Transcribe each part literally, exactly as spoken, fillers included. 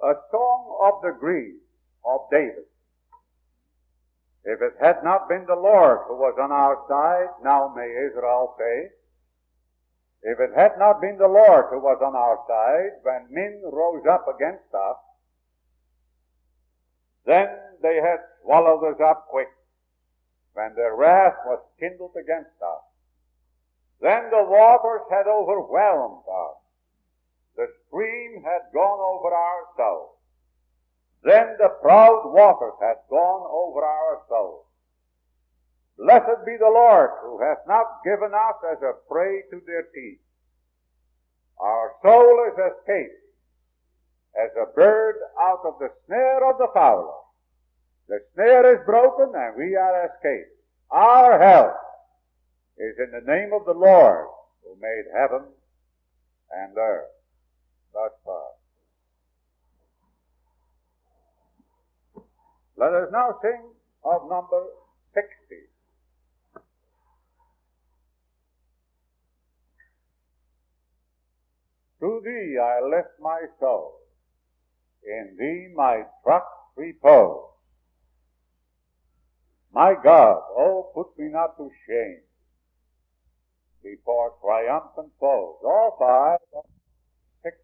a song of the grief of David. If it had not been the Lord who was on our side, now may Israel say, if it had not been the Lord who was on our side, when men rose up against us, then they had swallowed us up quick, when their wrath was kindled against us. Then the waters had overwhelmed us. The stream had gone over our souls. Then the proud waters had gone over our souls. Blessed be the Lord, who hath not given us as a prey to their teeth. Our soul is escaped as a bird out of the snare of the fowler. The snare is broken and we are escaped. Our help is in the name of the Lord, who made heaven and earth. Thus far. Let us now sing of number sixty. To thee I lift my soul, in thee my trust repose. My God, oh, put me not to shame before triumphant foes. All five of sixty.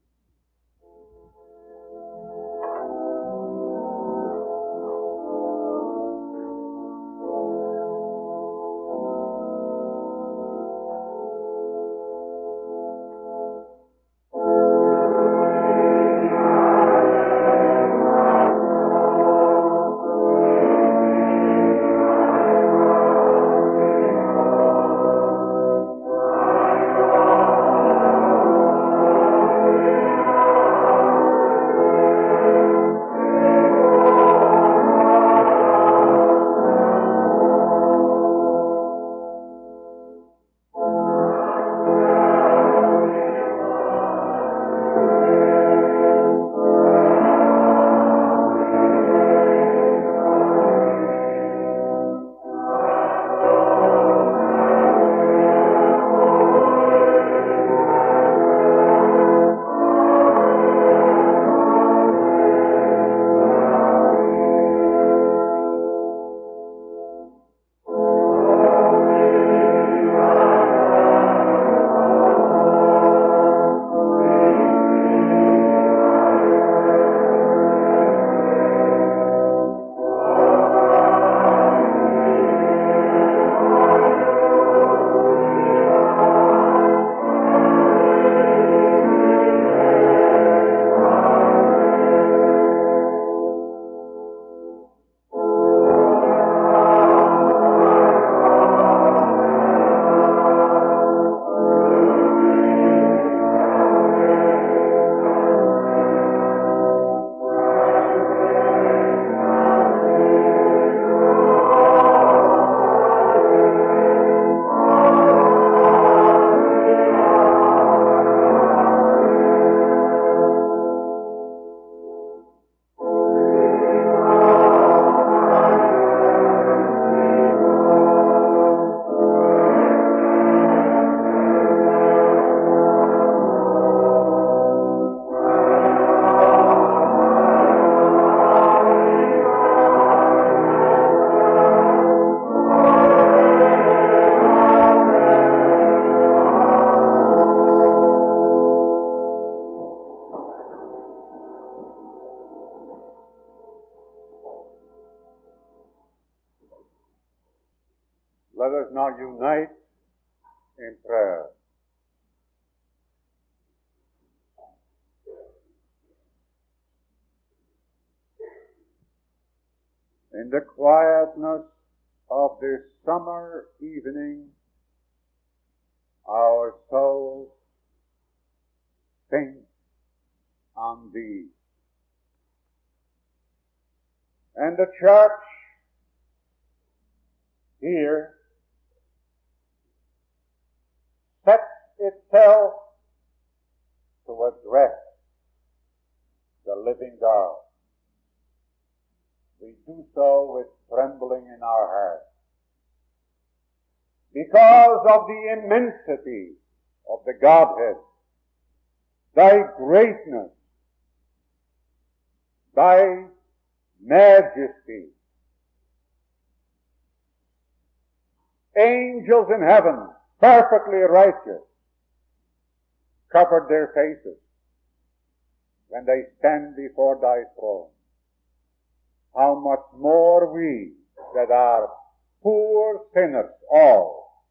Let us now unite in prayer. In the quietness of this summer evening, our souls think on Thee. And the church here sets itself to address the living God. We do so with trembling in our hearts, because of the immensity of the Godhead, Thy greatness, thy majesty. Angels in heaven, perfectly righteous, covered their faces when they stand before thy throne. How much more we that are poor sinners all,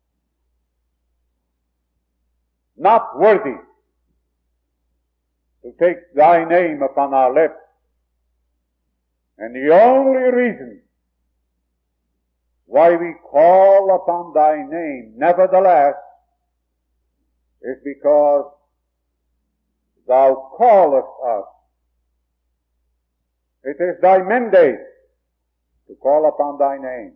not worthy to take thy name upon our lips. And the only reason why we call upon thy name, nevertheless, is because thou callest us. It is thy mandate to call upon thy name.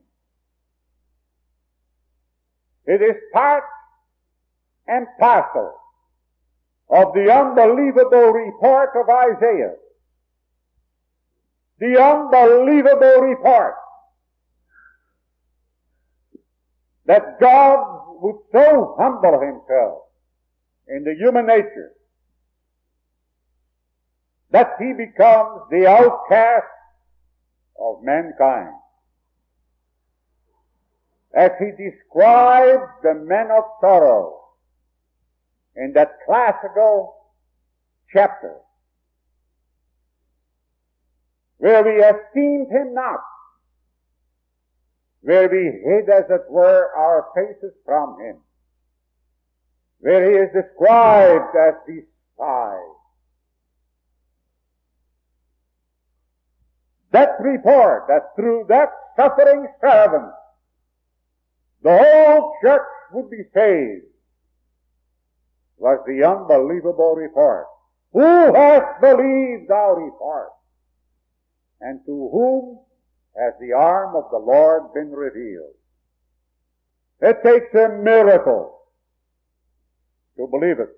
It is part and parcel of the unbelievable report of Isaiah. The unbelievable report that God would so humble himself in the human nature that he becomes the outcast of mankind. As he describes the men of sorrow in that classical chapter, where we esteemed him not, where we hid, as it were, our faces from him, where he is described as despised. That report, that through that suffering servant, the whole church would be saved, was the unbelievable report. Who hath believed our report? And to whom has the arm of the Lord been revealed? It takes a miracle to believe it.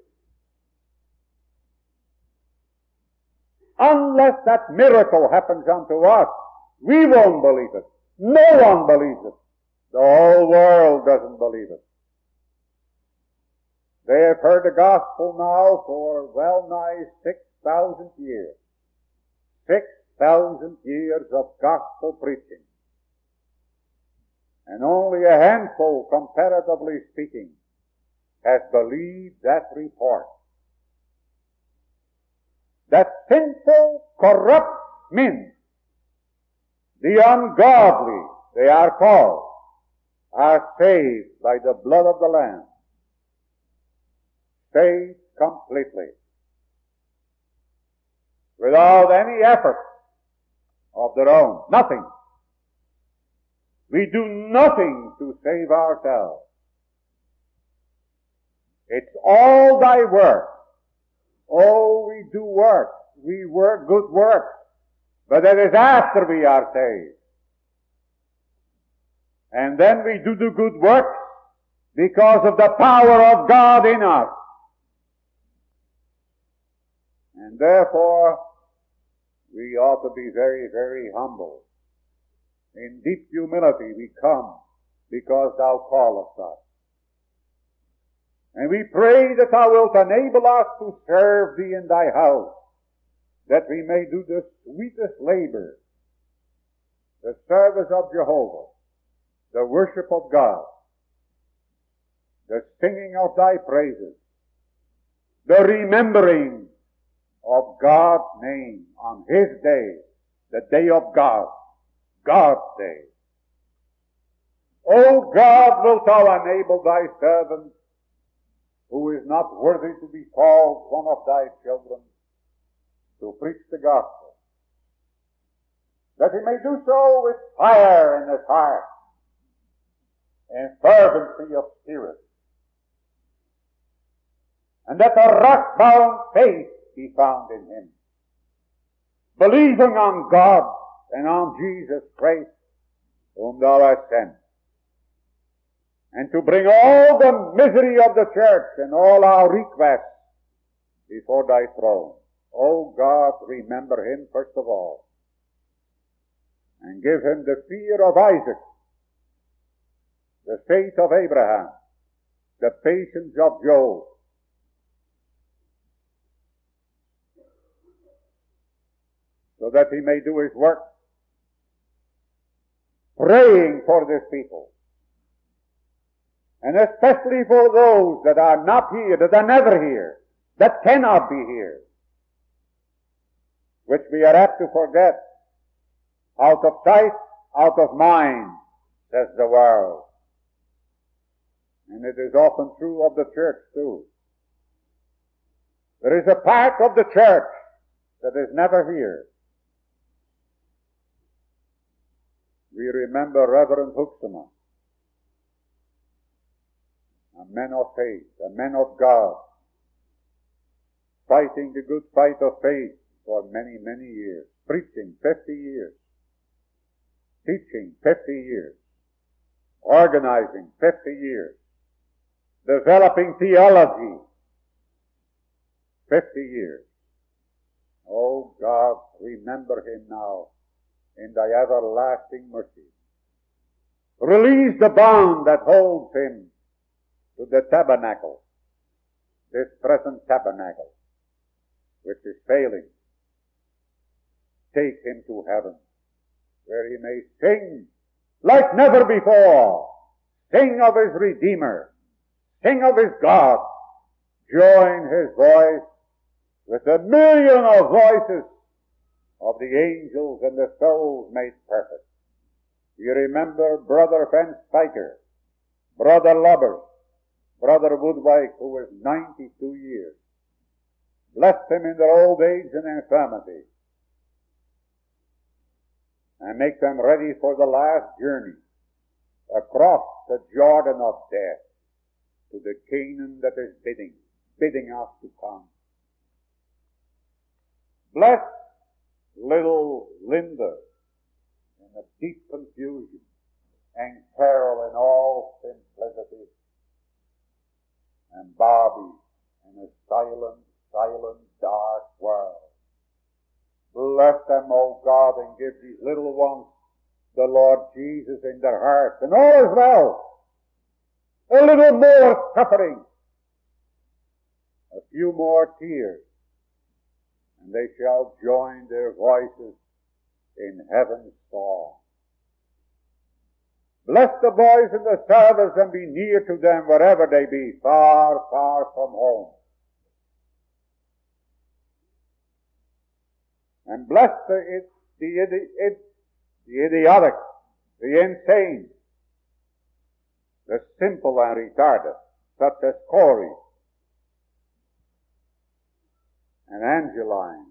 Unless that miracle happens unto us, we won't believe it. No one believes it. The whole world doesn't believe it. They have heard the gospel now for well nigh six thousand years. Six thousand years of gospel preaching. And only a handful, comparatively speaking, has believed that report. That sinful, corrupt men, the ungodly, they are called, are saved by the blood of the Lamb. Saved completely. Without any effort of their own. Nothing. We do nothing to save ourselves. It's all thy work. Oh, we do work. We work good work. But that is after we are saved. And then we do the good work because of the power of God in us. And therefore, we ought to be very, very humble. In deep humility we come because thou callest us. And we pray that thou wilt enable us to serve thee in thy house, that we may do the sweetest labor, the service of Jehovah, the worship of God, the singing of thy praises, the remembering of God's name on his day, the day of God, God's day. O God, wilt thou enable thy servant, who is not worthy to be called one of thy children, to preach the gospel, that he may do so with fire in his heart and fervency of spirit, and that a rock-bound faith be found in him, believing on God and on Jesus Christ, whom thou hast sent, and to bring all the misery of the church and all our requests before thy throne. O God, remember him first of all, and give him the fear of Isaac, the faith of Abraham, the patience of Job, so so that he may do his work. Praying for this people. And especially for those that are not here, that are never here, that cannot be here, which we are apt to forget. Out of sight, out of mind, says the world. And it is often true of the church too. There is a part of the church that is never here. We remember Reverend Hoeksema, a man of faith, a man of God, fighting the good fight of faith for many, many years, preaching fifty years, teaching fifty years, organizing fifty years, developing theology fifty years. Oh God, remember him now in thy everlasting mercy. Release the bond that holds him to the tabernacle, this present tabernacle, which is failing. Take him to heaven, where he may sing like never before. Sing of his Redeemer. Sing of his God. Join his voice with a million of voices of the angels and the souls made perfect. You remember Brother Van Spiker, Brother Lubbers, Brother Woodwike, who was ninety-two years. Bless them in their old age and infirmity, and make them ready for the last journey across the Jordan of death to the Canaan that is bidding, bidding us to come. Bless little Linda in a deep confusion and Carol in all simplicity, and Bobby in a silent, silent, dark world. Bless them, O God, and give these little ones the Lord Jesus in their hearts, and all is well. A little more suffering, a few more tears, and they shall join their voices in heaven's song. Bless the boys in the service and be near to them wherever they be, far, far from home. And bless the, the, the, the idiotic, the insane, the simple and retarded, such as Corey and Angeline.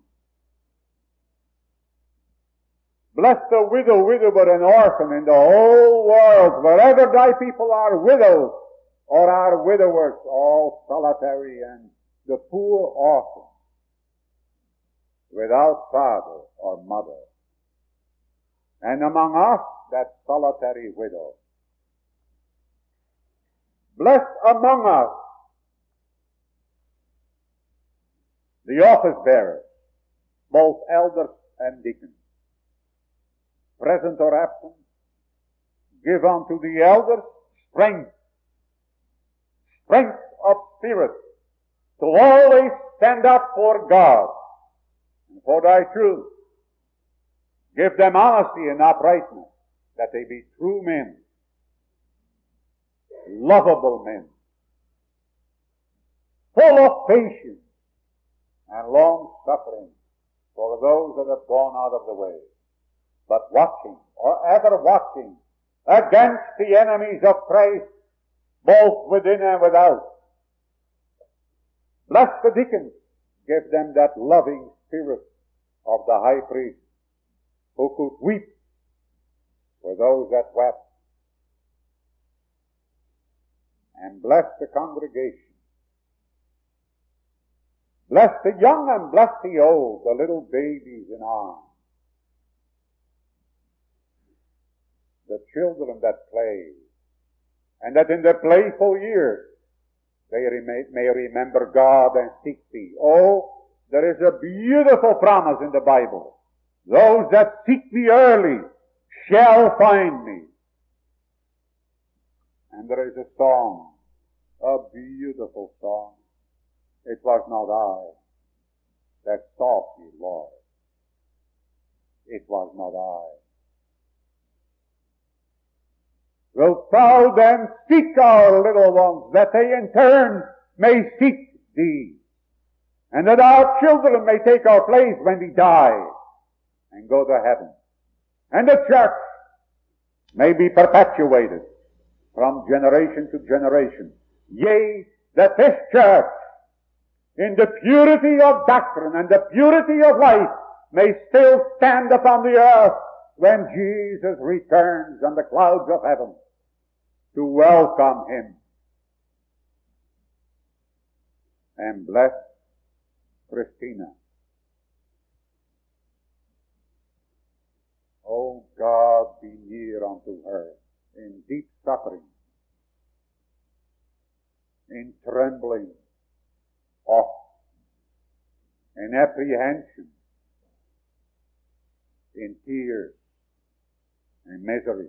Bless the widow, widower, and orphan in the whole world, wherever thy people are widows or are widowers, all solitary, and the poor orphan, without father or mother. And among us, that solitary widow. Bless among us the office bearers, both elders and deacons, present or absent. Give unto the elders strength, strength of spirit, to always stand up for God and for thy truth. Give them honesty and uprightness, that they be true men, lovable men, full of patience and long suffering for those that have gone out of the way, but watching, or ever watching, against the enemies of Christ, both within and without. Bless the deacons, give them that loving spirit of the high priest, who could weep for those that wept. And bless the congregation. Bless the young and bless the old, the little babies in arms, the children that play, and that in their playful years they rem- may remember God and seek thee. Oh, there is a beautiful promise in the Bible. Those that seek me early shall find me. And there is a song, a beautiful song. It was not I that sought thee, Lord, was not I. Wilt thou then seek our little ones, that they in turn may seek thee, and that our children may take our place when we die and go to heaven, and the church may be perpetuated from generation to generation. Yea, that this church, in the purity of doctrine and the purity of life, may still stand upon the earth when Jesus returns on the clouds of heaven to welcome him. And bless Christina. O God, be near unto her in deep suffering, in trembling, awe, in apprehension, in tears, in misery.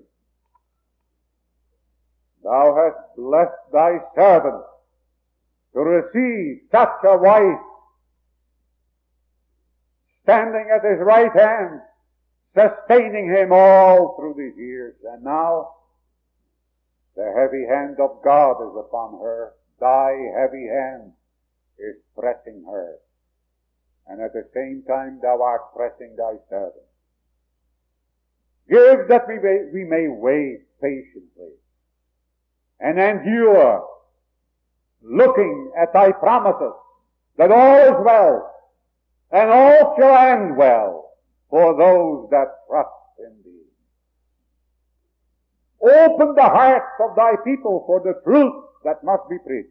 Thou hast blessed thy servant to receive such a wife, standing at his right hand, sustaining him all through these years. And now the heavy hand of God is upon her. Thy heavy hand is pressing her. And at the same time thou art pressing thy servant. Give that we may, we may wait patiently and endure, looking at thy promises, that all is well, and all shall end well for those that trust in thee. Open the hearts of thy people for the truth that must be preached.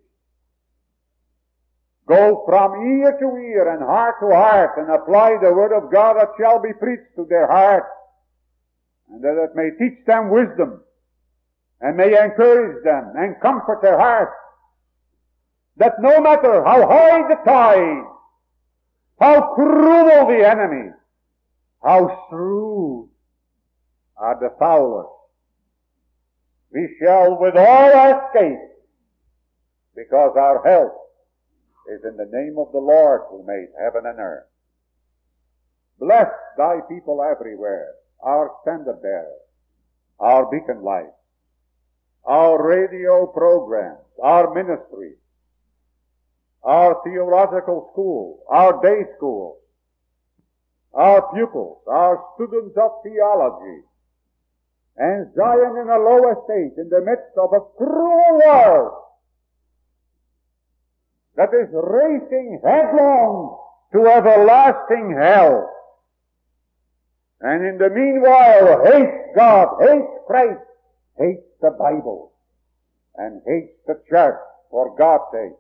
Go from ear to ear and heart to heart, and apply the word of God that shall be preached to their hearts, and that it may teach them wisdom, and may encourage them and comfort their hearts, that no matter how high the tide, how cruel the enemy, how shrewd are the fowlers, we shall with all escape, because our help is in the name of the Lord who made heaven and earth. Bless thy people everywhere, our standard bearer, our beacon light, our radio programs, our ministry, our theological school, our day school, our pupils, our students of theology, and Zion in a low estate in the midst of a cruel world that is racing headlong to everlasting hell. And in the meanwhile hates God, hates Christ, hates the Bible, and hates the church for God's sake.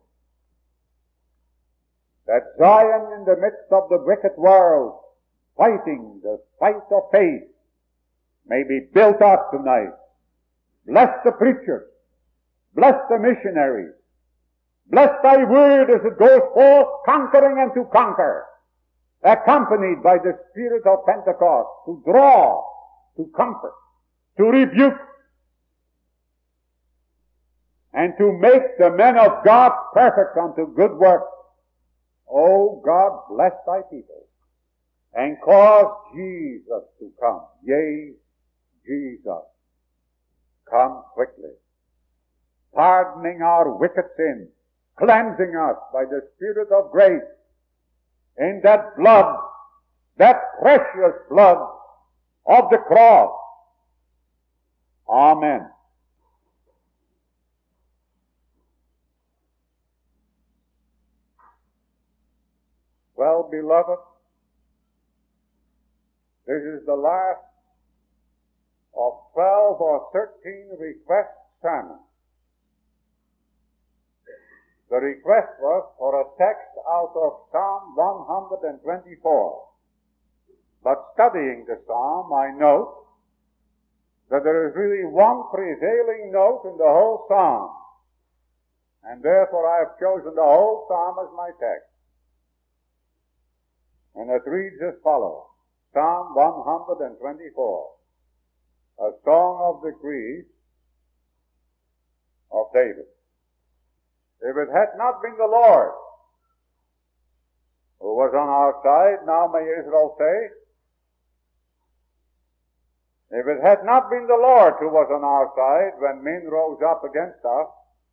That Zion in the midst of the wicked world, fighting the fight of faith, may be built up tonight. Bless the preachers, bless the missionaries, bless thy word as it goes forth conquering and to conquer, accompanied by the spirit of Pentecost, to draw, to comfort, to rebuke, and to make the men of God perfect unto good works. O God, bless thy people, and cause Jesus to come. Yea, Jesus, come quickly, pardoning our wicked sins, cleansing us by the Spirit of grace, in that blood, that precious blood of the cross. Amen. Well, beloved, this is the last of twelve or thirteen request sermons. The request was for a text out of Psalm one twenty-four. But studying the psalm, I note that there is really one prevailing note in the whole psalm. And therefore I have chosen the whole psalm as my text. And it reads as follows. Psalm one twenty-four. A song of the grief of David. If it had not been the Lord who was on our side, now may Israel say, If it had not been the Lord who was on our side when men rose up against us,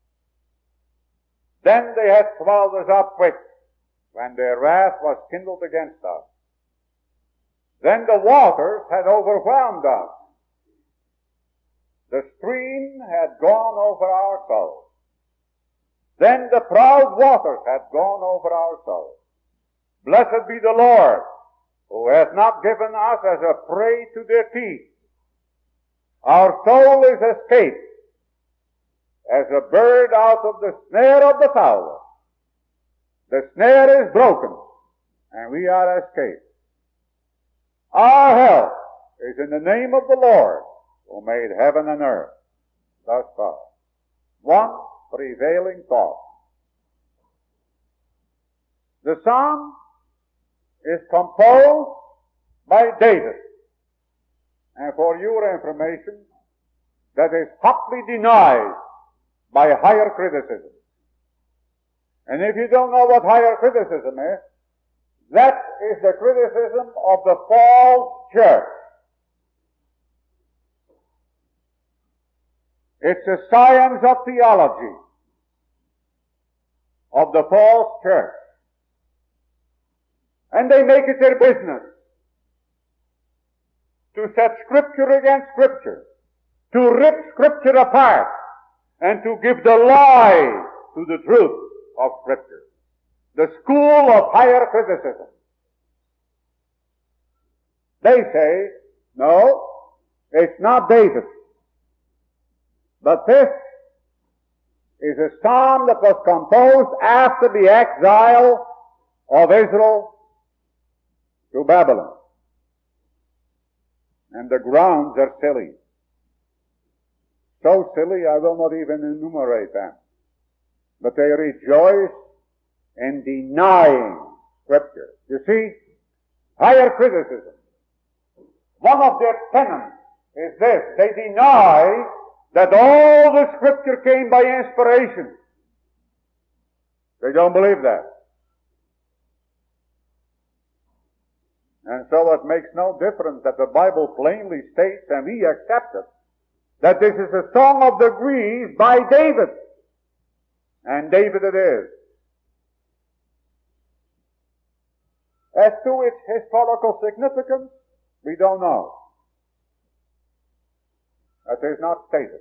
then they had swallowed us up quick when their wrath was kindled against us. Then the waters had overwhelmed us. The stream had gone over our souls. Then the proud waters had gone over our souls. Blessed be the Lord, who hath not given us as a prey to their teeth. Our soul is escaped as a bird out of the snare of the fowler. The snare is broken, and we are escaped. Our help is in the name of the Lord, who made heaven and earth. Thus far. One prevailing thought. The psalm is composed by David. And for your information, that is hotly denied by higher criticism. And if you don't know what higher criticism is, that is the criticism of the false church. It's a science of theology of the false church. And they make it their business to set Scripture against Scripture, to rip Scripture apart, and to give the lie to the truth of Scripture. The school of higher criticism. They say, no, it's not David. But this is a psalm that was composed after the exile of Israel to Babylon. And the grounds are silly. So silly I will not even enumerate them. But they rejoice in denying Scripture. You see, higher criticism, one of their tenets is this: they deny that all the Scripture came by inspiration. They don't believe that. And so it makes no difference that the Bible plainly states, and we accept it, that this is a song of degrees by David. And David it is. As to its historical significance, we don't know. That is not stated.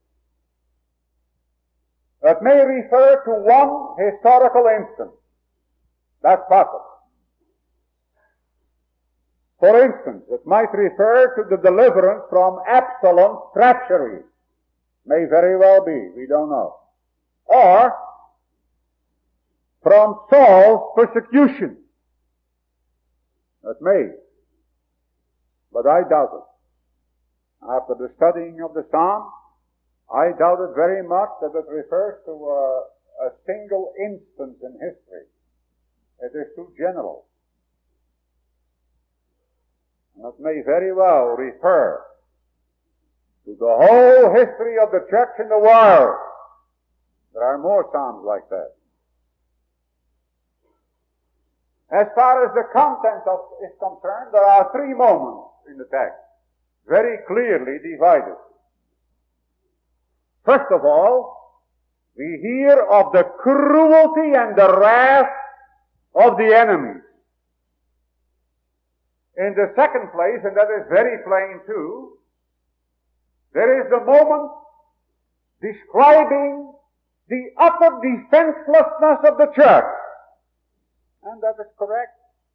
It may refer to one historical instance. That's possible. For instance, it might refer to the deliverance from Absalom's treachery. May very well be, we don't know. Or from Saul's persecution. It may. But I doubt it. After the studying of the Psalm, I doubt it very much that it refers to a, a single instance in history. It is too general. And it may very well refer to the whole history of the church in the world. There are more psalms like that. As far as the content of is concerned, there are three moments in the text, very clearly divided. First of all, we hear of the cruelty and the wrath of the enemy. In the second place, and that is very plain too, there is the moment describing the utter defenselessness of the church. And that is correct.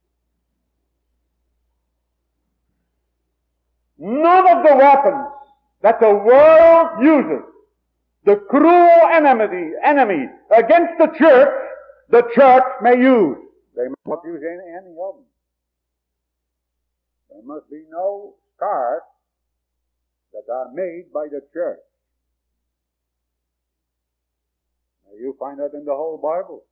None of the weapons that the world uses, the cruel enmity, enemy against the church, the church may use. They must not use any, any of them. There must be no scars that are made by the church. Now you find that in the whole Bible.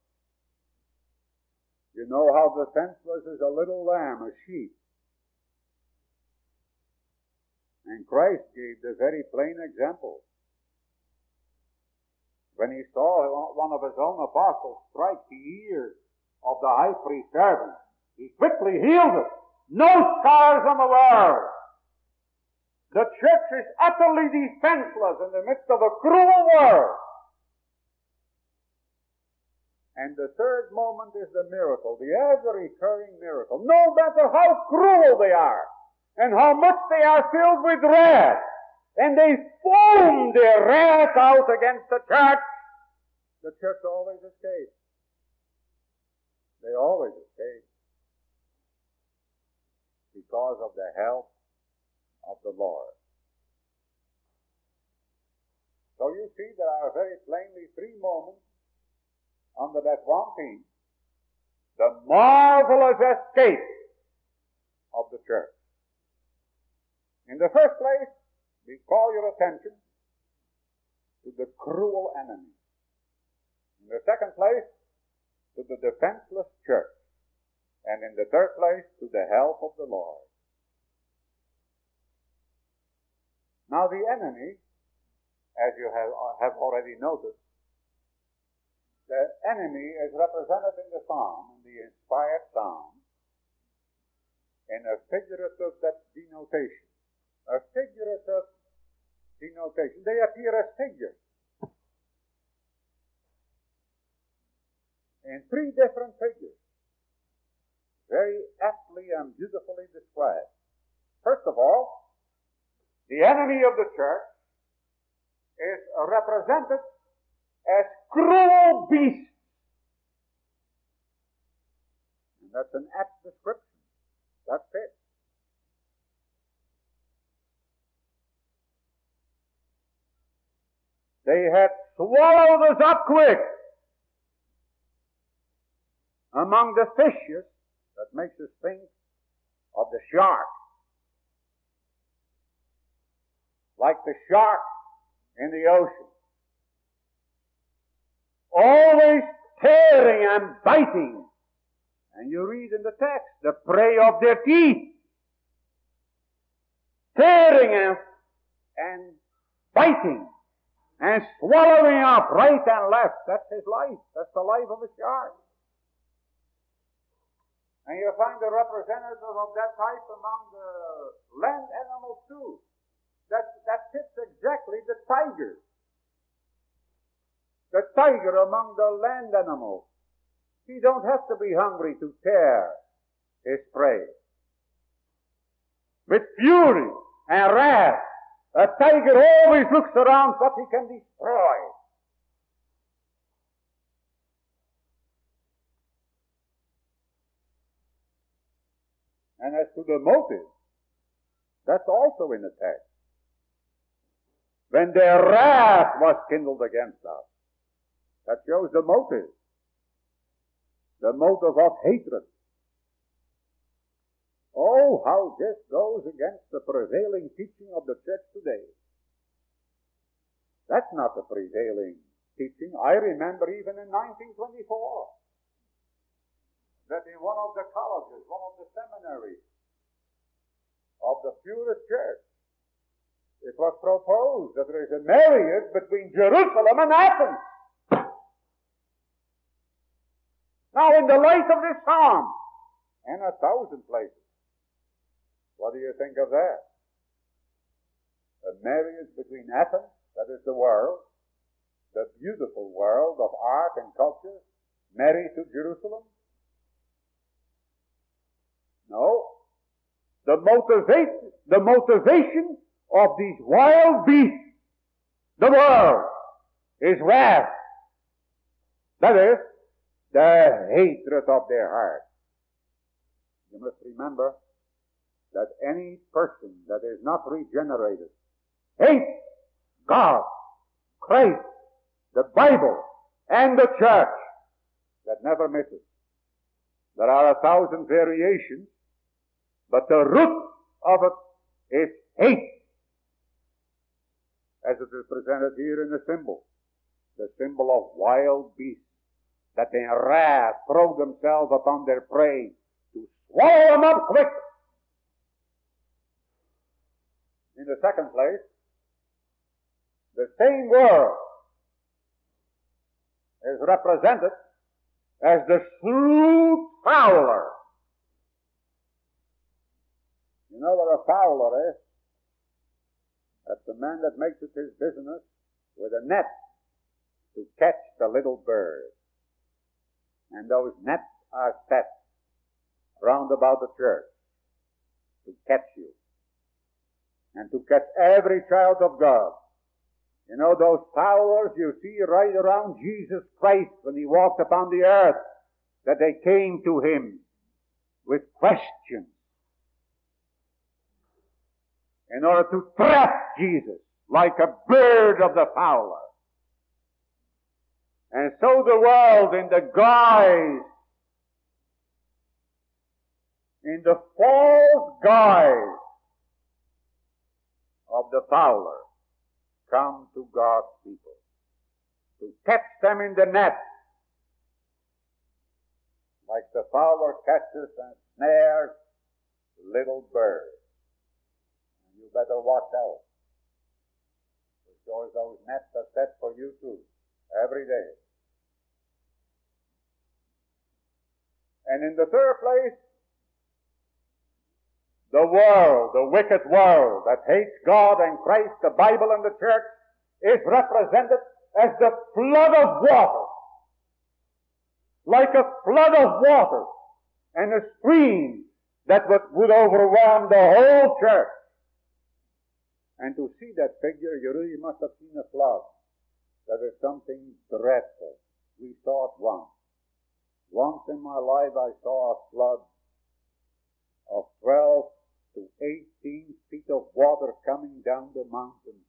You know how defenseless is a little lamb, a sheep. And Christ gave the very plain example. When he saw one of his own apostles strike the ear of the high priest's servant, he quickly healed it. No scars on the world. The church is utterly defenseless in the midst of a cruel world. And the third moment is the miracle, the ever-recurring miracle. No matter how cruel they are, and how much they are filled with wrath, and they foam their wrath out against the church, the church always escapes. They always escape. Because of the help of the Lord. So you see, there are very plainly three moments under that one theme. The marvelous escape of the church. In the first place, we call your attention to the cruel enemy. In the second place, to the defenseless church. And in the third place, to the help of the Lord. Now the enemy, as you have, have already noticed, the enemy is represented in the psalm, in the inspired psalm, in a figurative denotation. A figurative denotation. They appear as figures. In three different figures. Very aptly and beautifully described. First of all, the enemy of the church is represented as cruel beasts. And that's an apt description. That's it. They had swallowed us up quick among the fishes. That makes us think of the shark. Like the shark in the ocean. Always tearing and biting. And you read in the text, the prey of their teeth. Tearing and, and biting. And swallowing up right and left. That's his life. That's the life of a shark. And you find a representative of that type among the land animals too. That, that fits exactly the tiger. The tiger among the land animals. He don't have to be hungry to tear his prey. With fury and wrath, a tiger always looks around what he can destroy. And as to the motive, that's also in the text. When their wrath was kindled against us, that shows the motive. The motive of hatred. Oh, how this goes against the prevailing teaching of the church today. That's not the prevailing teaching. I remember even in nineteen twenty-four. That in one of the colleges, one of the seminaries of the purest church, it was proposed that there is a marriage between Jerusalem and Athens. Now, in the light of this psalm, and a thousand places, what do you think of that? A marriage between Athens, that is the world, the beautiful world of art and culture, married to Jerusalem? No. The motivation, the motivation of these wild beasts, the world, is wrath. That is, the hatred of their heart. You must remember that any person that is not regenerated hates God, Christ, the Bible, and the church. That never misses. There are a thousand variations, but the root of it is hate, as it is presented here in the symbol, the symbol of wild beasts, that in wrath throw themselves upon their prey to swallow them up quick. In the second place, the same world is represented as the shrewd fowler. You know what a fowler is? That's the man that makes it his business with a net to catch the little bird. And those nets are set round about the church to catch you and to catch every child of God. You know, those fowlers you see right around Jesus Christ when he walked upon the earth, that they came to him with questions in order to trap Jesus like a bird of the fowler. And so the world, in the guise, in the false guise of the fowler, come to God's people to catch them in the net, like the fowler catches and snares little birds. And you better watch out, because those nets are set for you too, every day. And in the third place, the world, the wicked world that hates God and Christ, the Bible and the church, is represented as the flood of water. Like a flood of water and a stream that would, would overwhelm the whole church. And to see that figure, you really must have seen a flood. That is something dreadful. We saw it once. Once in my life I saw a flood of twelve to eighteen feet of water coming down the mountain.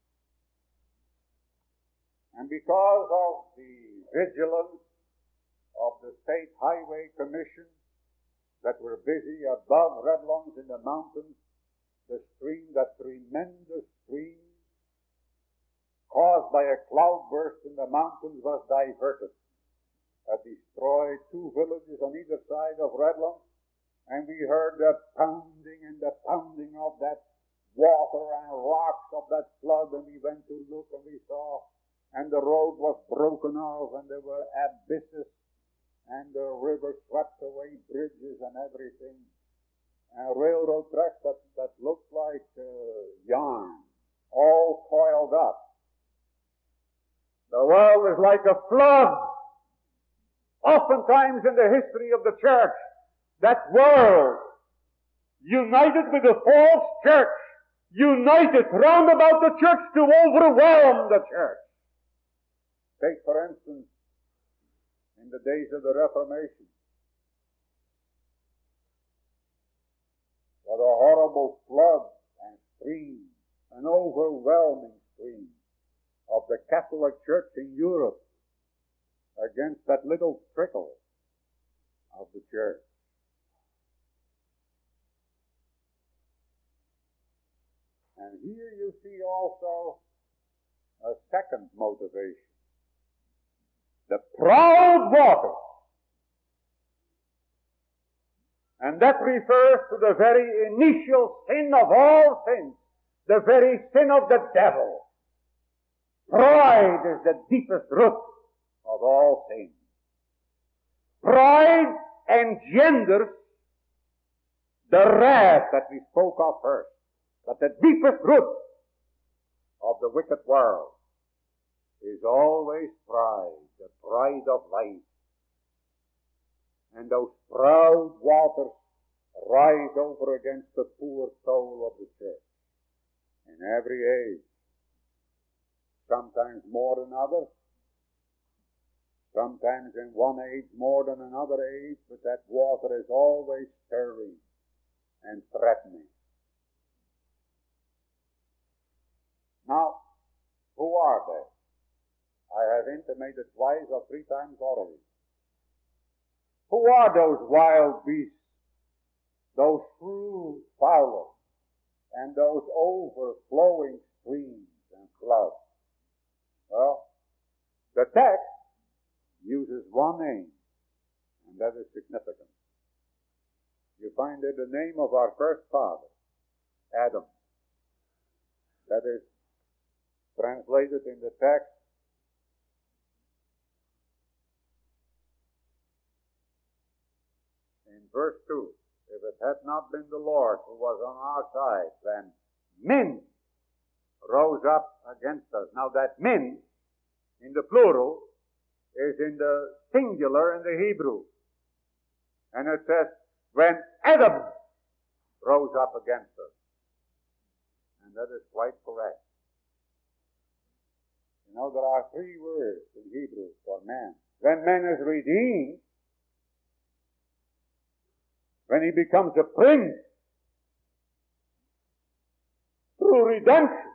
And because of the vigilance of the State Highway Commission that were busy above Redlands in the mountains, the stream, that tremendous stream caused by a cloudburst in the mountains, was diverted. That destroyed two villages on either side of Redlands, and we heard the pounding and the pounding of that water and rocks of that flood, and we went to look and we saw, and the road was broken off, and there were abysses, and the river swept away bridges and everything, and railroad tracks that, that looked like uh, yarn, all coiled up. The world is like a flood. Oftentimes in the history of the church, that world, united with the false church, united round about the church to overwhelm the church. Take, for instance, in the days of the Reformation, what a horrible flood and stream, an overwhelming stream of the Catholic Church in Europe against that little trickle of the church. And here you see also a second motivation. The proud water. And that refers to the very initial sin of all sins, the very sin of the devil. Pride is the deepest root of all sin. Pride engenders the wrath that we spoke of first. But the deepest root of the wicked world is always pride, the pride of life. And those proud waters rise over against the poor soul of the church in every age. Sometimes more than others. Sometimes in one age more than another age, but that water is always stirring and threatening. Now, who are they? I have intimated twice or three times already. Who are those wild beasts, those shrewd fowlers, and those overflowing streams and floods? Well, the text uses one name, and that is significant. You find it the name of our first father, Adam. That is translated in the text, in verse two. If it had not been the Lord who was on our side, then men rose up against us. Now that men, in the plural, is in the singular in the Hebrew. And it says, when Adam rose up against us. And that is quite correct. You know, there are three words in Hebrew for man. When man is redeemed, when he becomes a prince, through redemption,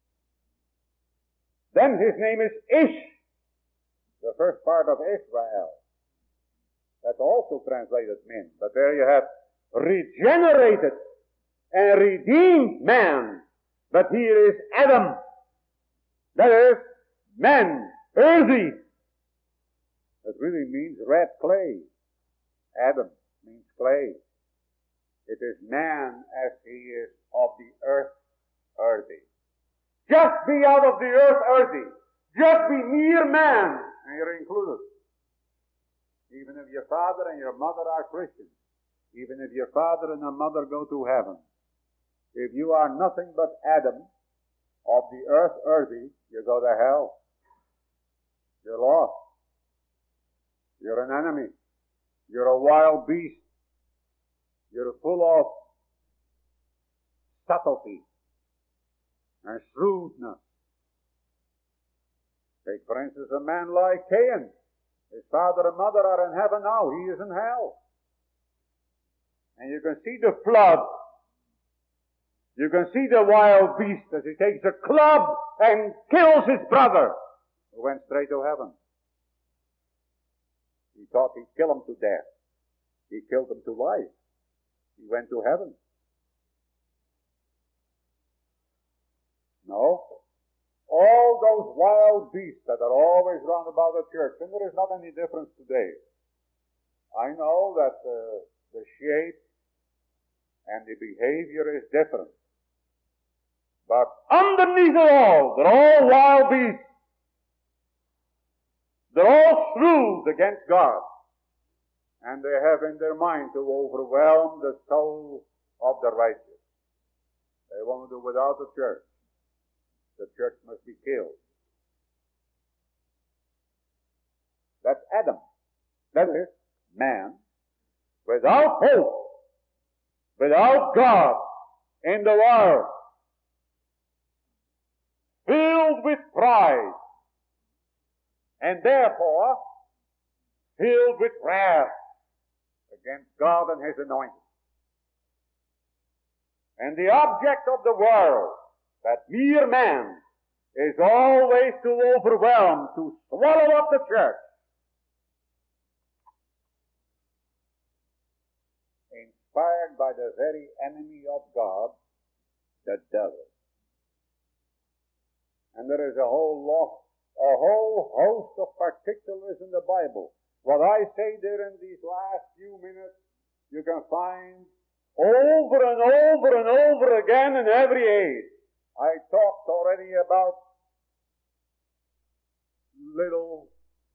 then his name is Ish, the first part of Israel. That's also translated men. But there you have regenerated and redeemed man. But here is Adam. That is man, earthy. It really means red clay. Adam means clay. It is man as he is of the earth, earthy. Just be out of the earth, earthy. Just be mere man, and you're included. Even if your father and your mother are Christians, even if your father and your mother go to heaven, if you are nothing but Adam, of the earth, earthy, you go to hell. You're lost. You're an enemy. You're a wild beast. You're full of subtlety and shrewdness. Take, for instance, a man like Cain. His father and mother are in heaven now. He is in hell. And you can see the flood. You can see the wild beast as he takes a club and kills his brother, who went straight to heaven. He thought he'd kill him to death. He killed him to life. He went to heaven. No. All those wild beasts that are always round about the church, and there is not any difference today. I know that uh, the shape and the behavior is different. But underneath it all, they're all wild beasts. They're all shrewd against God. And they have in their mind to overwhelm the soul of the righteous. They want to do without the church. The church must be killed. That's Adam. That is man without hope, without God in the world, filled with pride, and therefore filled with wrath against God and His anointed. And the object of the world, that mere man, is always to overwhelm, to swallow up the church. Inspired by the very enemy of God, the devil. And there is a whole lot, a whole host of particulars in the Bible. What I say there in these last few minutes, you can find over and over and over again in every age. I talked already about little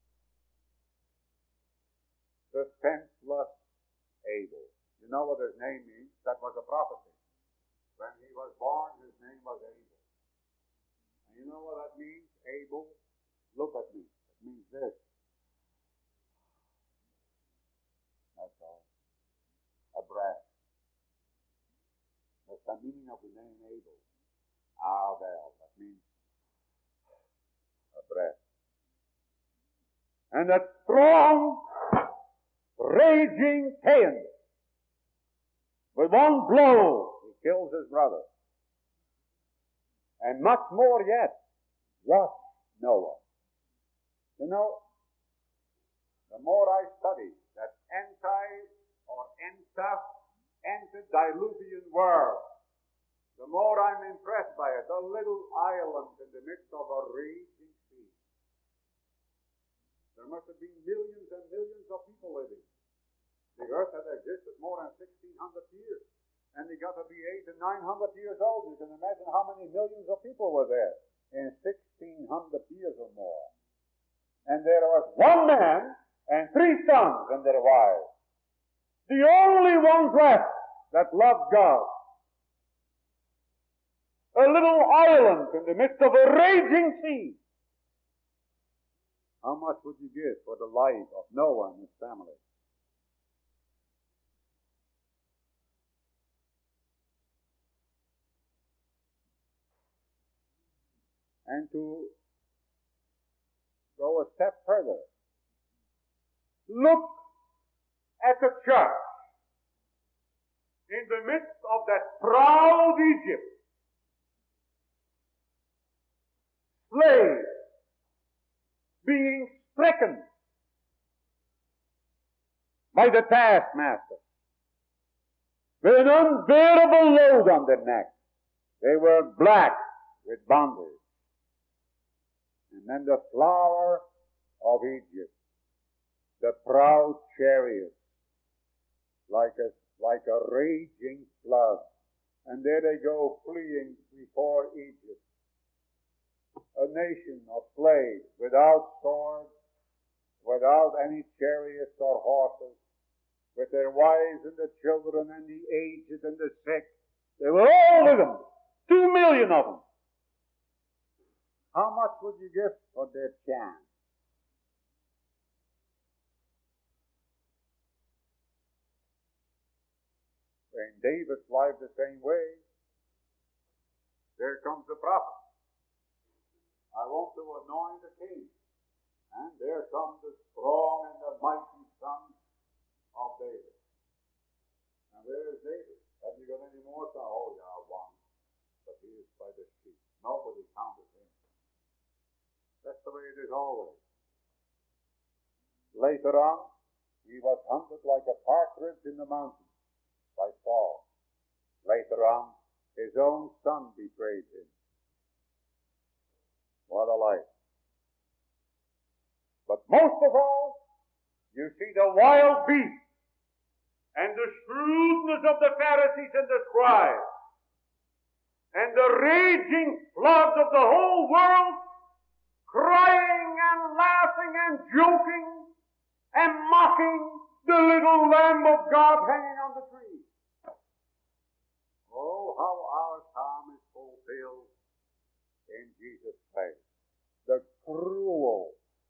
defenseless Abel. You know what his name means? That was a prophecy. When he was born, his name was Abel. And you know what that means? Abel, look at me. It means this. That's all. A breath. That's the meaning of the name Abel. Abel. That means a breath. And that strong, raging Cain, with one blow, he kills his brother. And much more yet, watch Noah. You know, the more I study that anti or enta, antediluvian world, the more I'm impressed by it. A little island in the midst of a raging sea. There must have been millions and millions of people living. The earth had existed more than sixteen hundred years. And they got to be eight and nine hundred years old. You can imagine how many millions of people were there in sixteen hundred years or more. And there was one man and three sons and their wives. The only ones left that loved God. A little island in the midst of a raging sea. How much would you give for the life of Noah and his family? And to go a step further, look at the church in the midst of that proud Egypt. Slaves being stricken by the taskmaster with an unbearable load on their neck. They were black with bondage. And then the flower of Egypt, the proud chariot, like a, like a raging flood. And there they go fleeing before Egypt. A nation of slaves without swords, without any chariots or horses, with their wives and the children and the aged and the sick. They were all with them. Two million of them. How much would you give for their chance? In David's life the same way. There comes the prophet. I want to anoint the king. And there comes the strong and the mighty son of David. And where is David? Have you got any more? Oh yeah, one. But he is by the sheep. Nobody counted him. That's the way it is always. Later on, he was hunted like a partridge in the mountains by Saul. Later on, his own son betrayed him. What a life. But most of all, you see the wild beast and the shrewdness of the Pharisees and the scribes and the raging floods of the whole world crying and laughing and joking and mocking the little Lamb of God hanging on the tree. Oh, how our time is fulfilled in Jesus Christ. The cruel,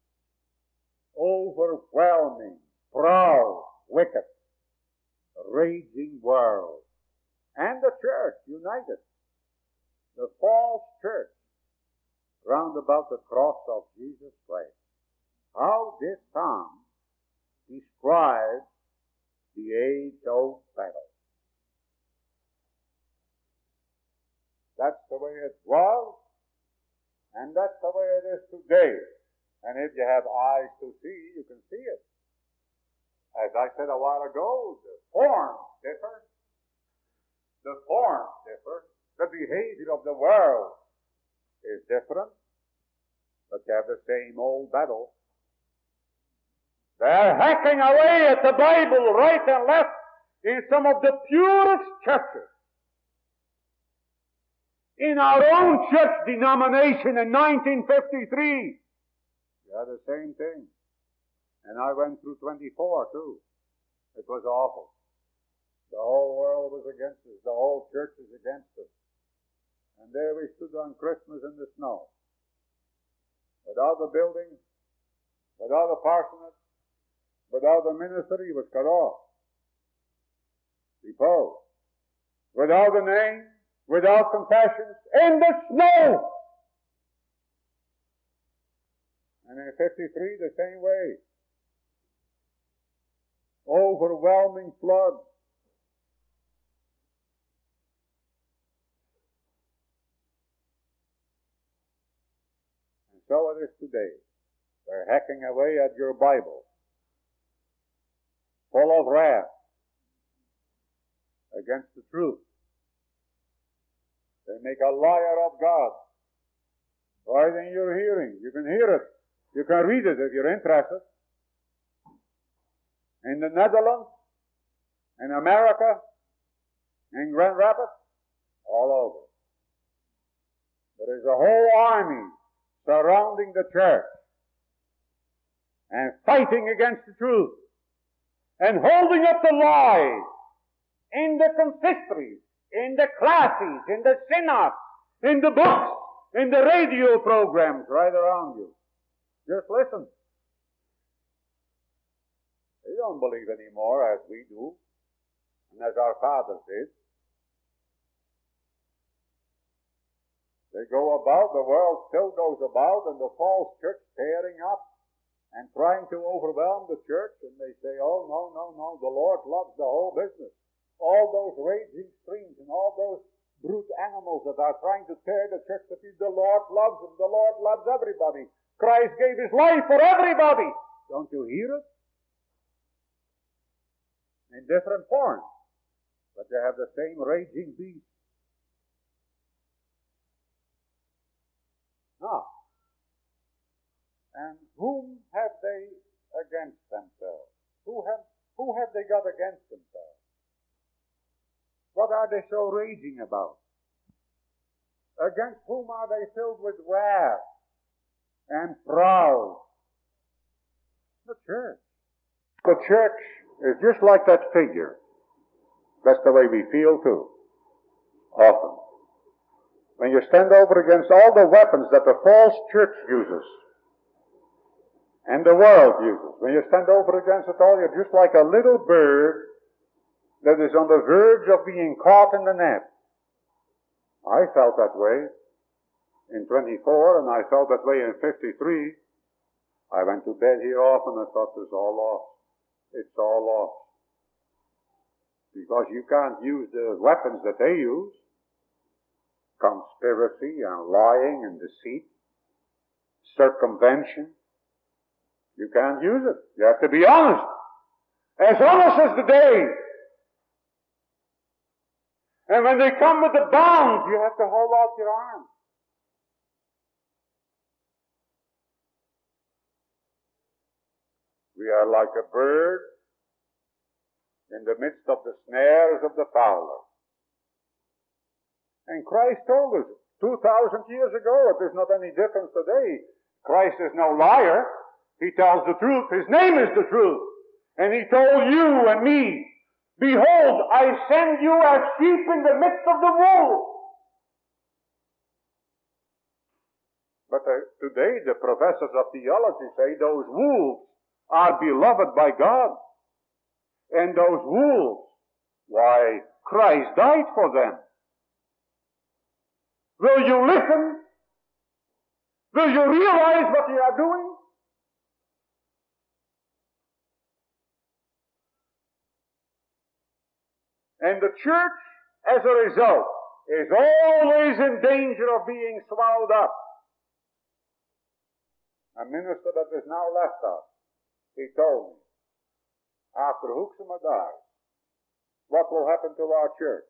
overwhelming, proud, wicked, raging world. And the church united. The false church round about the cross of Jesus Christ. How this psalm describes the age-old battle. That's the way it was, and that's the way it is today. And if you have eyes to see, you can see it. As I said a while ago, the forms differ. The forms differ. The behavior of the world is different, but they have the same old battle. They're hacking away at the Bible right and left in some of the purest churches. In our own church denomination in nineteen fifty-three, we had the same thing. And I went through twenty-four too. It was awful. The whole world was against us. The whole church was against us. And there we stood on Christmas in the snow. Without the building, without the parsonage, without the ministry, was cut off. Deposed. Without the name, without confessions, in the snow. And in fifty-three, the same way. Overwhelming flood. And so it is today. They're hacking away at your Bible, full of wrath against the truth. They make a liar of God. Right in your hearing. You can hear it. You can read it if you're interested. In the Netherlands, in America, in Grand Rapids, all over. There is a whole army surrounding the church and fighting against the truth and holding up the lies in the consistories, in the classes, in the synods, in the books, in the radio programs right around you. Just listen. They don't believe anymore as we do, and as our fathers did. They go about, the world still goes about, and the false church tearing up and trying to overwhelm the church, and they say, oh, no, no, no, the Lord loves the whole business. All those raging streams and all those brute animals that are trying to tear the church to pieces, the Lord loves them. The Lord loves everybody. Christ gave His life for everybody. Don't you hear it? In different forms, but they have the same raging beast. Now, and whom have they against themselves? Who have, who have they got against themselves? What are they so raging about? Against whom are they filled with wrath and proud? The church. The church is just like that figure. That's the way we feel too, often. When you stand over against all the weapons that the false church uses, and the world uses, when you stand over against it all, you're just like a little bird that is on the verge of being caught in the net. I felt that way in twenty-four, and I felt that way in fifty-three. I went to bed here often and thought, it's all lost. It's all lost. Because you can't use the weapons that they use. Conspiracy and lying and deceit. Circumvention. You can't use it. You have to be honest. As honest as the day. And when they come with the bounds, you have to hold out your arms. We are like a bird in the midst of the snares of the fowler. And Christ told us two thousand years ago, it is not any difference today. Christ is no liar. He tells the truth. His name is the truth. And He told you and me, behold, I send you as sheep in the midst of the wolves. But uh, today the professors of theology say those wolves are beloved by God. And those wolves, why, Christ died for them. Will you listen? Will you realize what you are doing? And the church, as a result, is always in danger of being swallowed up. A minister that is now left us, he told me, after Hoeksema dies, what will happen to our church?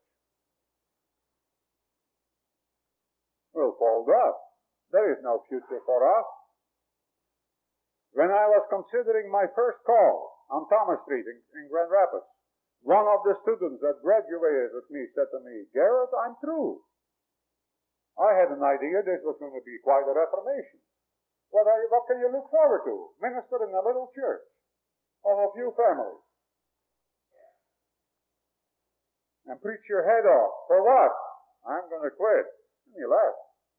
We'll fold up. There is no future for us. When I was considering my first call on Thomas Street in, in Grand Rapids, one of the students that graduated with me said to me, Garrett, I'm through. I had an idea this was going to be quite a reformation. What, are you, what can you look forward to? Minister in a little church of a few families. And preach your head off. For what? I'm going to quit. And he left.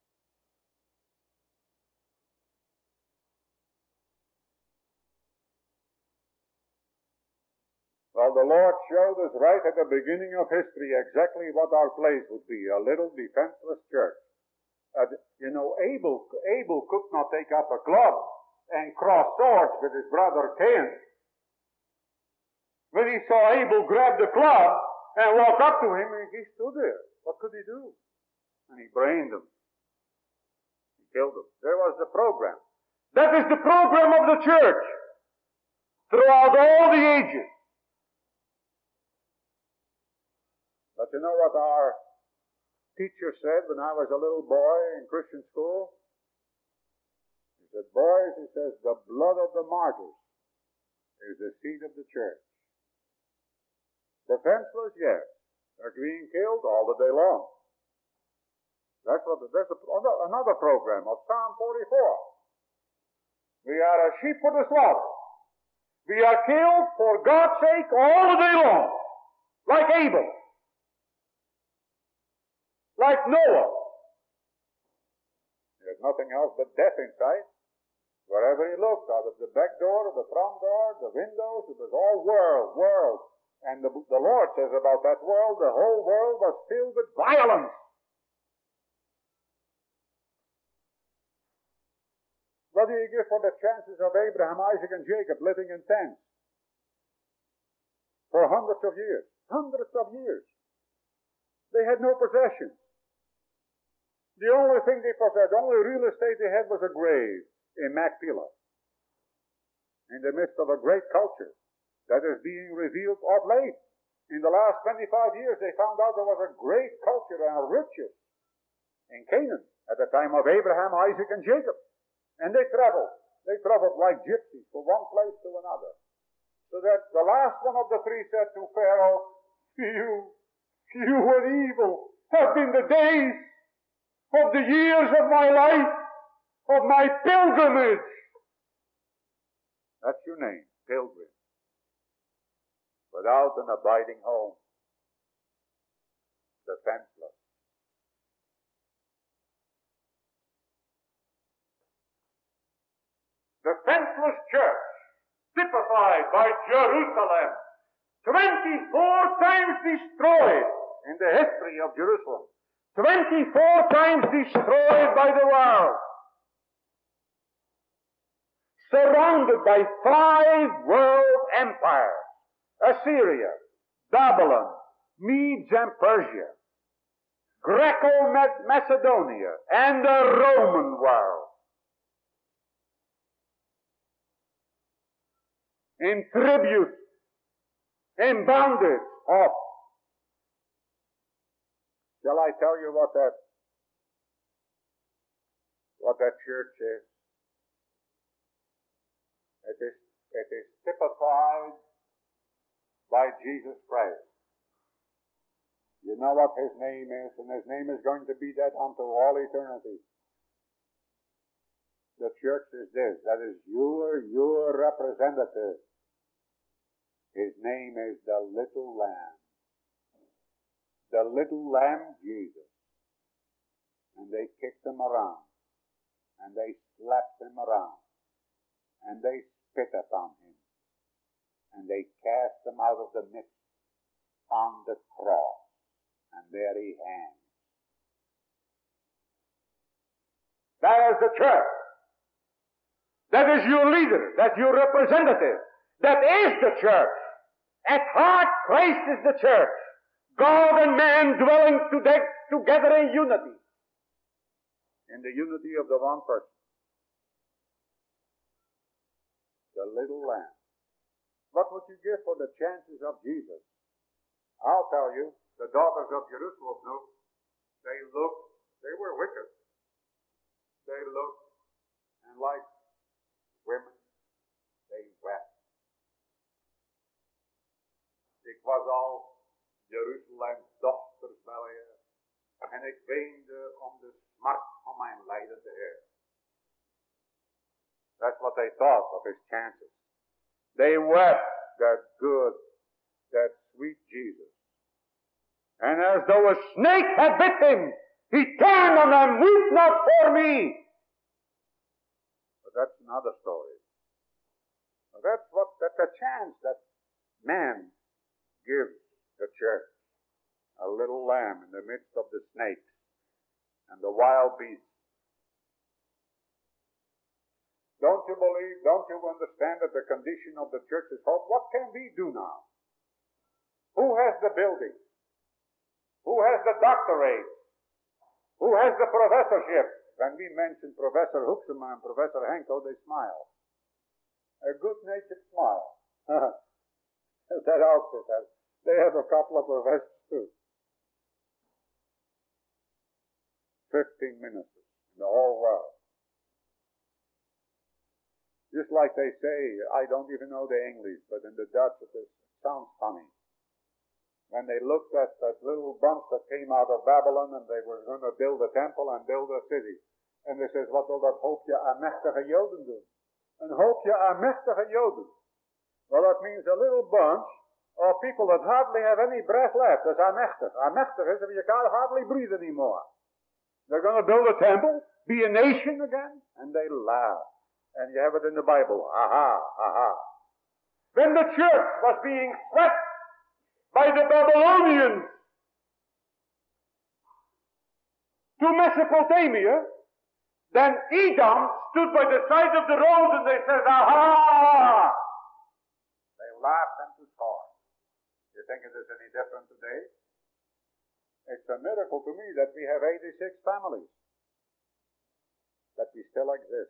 Well, the Lord showed us right at the beginning of history exactly what our place would be, a little defenseless church. Uh, you know, Abel, Abel could not take up a club and cross swords with his brother Cain. When he saw Abel grab the club and walk up to him, he stood there. What could he do? And he brained him. He killed him. There was the program. That is the program of the church throughout all the ages. But you know what our teacher said when I was a little boy in Christian school? He said, boys, he says, the blood of the martyrs is the seed of the church. Defenseless, yes. They're being killed all the day long. That's what the, there's a, another program of Psalm forty-four. We are a sheep for the slaughter. We are killed for God's sake all the day long. Like Abel. Like Noah. nothing else but death inside. Wherever he looked, out of the back door, the front door, the windows, it was all world, world. And the, the Lord says about that world, the whole world was filled with violence. What do you give for the chances of Abraham, Isaac, and Jacob living in tents for hundreds of years? Hundreds of years. They had no possessions. The only thing they possessed, the only real estate they had was a grave in Machpelah, in the midst of a great culture that is being revealed of late. In the last twenty-five years, they found out there was a great culture and riches in Canaan at the time of Abraham, Isaac, and Jacob. And they traveled. They traveled like gypsies from one place to another. So that the last one of the three said to Pharaoh, You, you and evil have been the days of the years of my life, of my pilgrimage. That's your name, pilgrim. Without an abiding home. Defenseless. The fenceless church, typified by Jerusalem, twenty-four times destroyed in the history of Jerusalem. twenty-four times destroyed by the world. Surrounded by five world empires. Assyria, Babylon, Medes and Persia, Greco-Macedonia, and the Roman world. In tribute, in bondage of. Shall I tell you what that, what that church is? It is, it is typified by Jesus Christ. You know what his name is, and his name is going to be that unto all eternity. The church is this, that is your, your representative. His name is the little lamb. The little lamb Jesus. And they kicked him around. And they slapped him around. And they spit upon him. And they cast him out of the midst on the cross. And there he hangs. That is the church. That is your leader. That's your representative. That is the church. At heart, Christ is the church. God and man dwelling together in unity. In the unity of the one person. The little lamb. What would you give for the chances of Jesus? I'll tell you, the daughters of Jerusalem knew. They looked, they were wicked. They looked, and like women, they wept. Ik was al Jeruzalem's dochters wel eer, en ik weende om de smart van mijn lijden te heer. That's what they thought of his chances. They wept that good, that sweet Jesus. And as though a snake had bit him, he turned on them, weep not for me. But that's another story. But that's what, that's a chance that man gives the church. A little lamb in the midst of the snakes and the wild beasts. Don't you believe, don't you understand that the condition of the church is hope? What can we do now? Who has the building? Who has the doctorate? Who has the professorship? When we mention Professor Hoeksema and Professor Henkel, they smile. A good-natured smile. That outfit has, they have a couple of professors too. Fifteen ministers in the whole world. Just like they say, I don't even know the English, but in the Dutch it, is, it sounds funny. When they looked at that little bunch that came out of Babylon and they were going to build a temple and build a city. En they says, wat wil dat hoopje aan mechtige Joden doen? Een hoopje aan mechtige Joden. Well, that means a little bunch of people that hardly have any breath left. That's amechtig. Amechtig is if you can't hardly breathe anymore. They're going to build a temple, be a nation again, and they laugh. And you have it in the Bible. Aha, aha. When the church was being swept by the Babylonians to Mesopotamia, then Edom stood by the side of the road and they said, aha! They laughed them to scorn. You think it is any different today? It's a miracle to me that we have eighty-six families, that we still exist.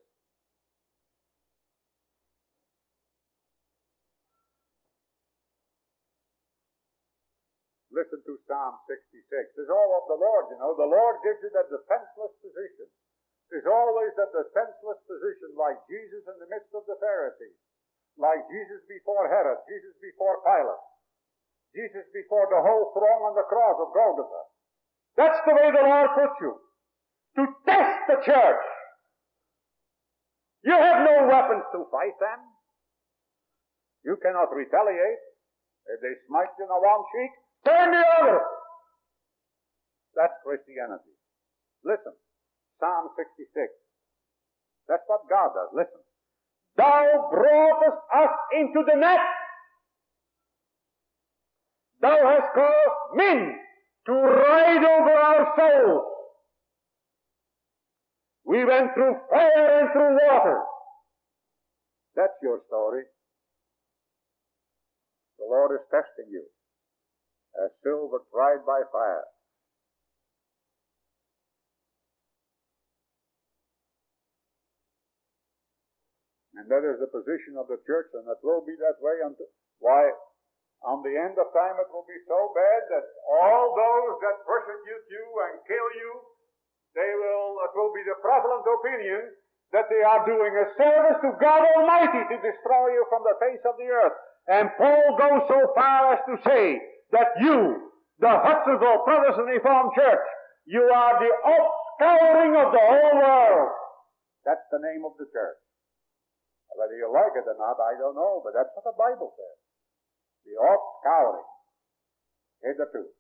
Listen to Psalm sixty-six. It's all of the Lord, you know. The Lord gives you that defenseless position. There's always that defenseless position, like Jesus in the midst of the Pharisees, like Jesus before Herod, Jesus before Pilate, Jesus before the whole throng on the cross of Golgotha. That's the way the Lord puts you. To test the church. You have no weapons to fight them. You cannot retaliate. If they smite you in the one cheek, turn the other. That's Christianity. Listen. Psalm sixty-six. That's what God does. Listen. Thou broughtest us into the net. Thou hast caused men to ride over our souls. We went through fire and through water. That's your story. The Lord is testing you as silver tried by fire. And that is the position of the church, and it will be that way until, why, on the end of time it will be so bad that all those that persecute you and kill you, they will, it will be the prevalent opinion that they are doing a service to God Almighty to destroy you from the face of the earth. And Paul goes so far as to say that you, the Hudsonville Protestant Reformed Church, you are the offscouring of the whole world. That's the name of the church. Whether you like it or not, I don't know, but that's what the Bible says. The offscouring. Hitherto.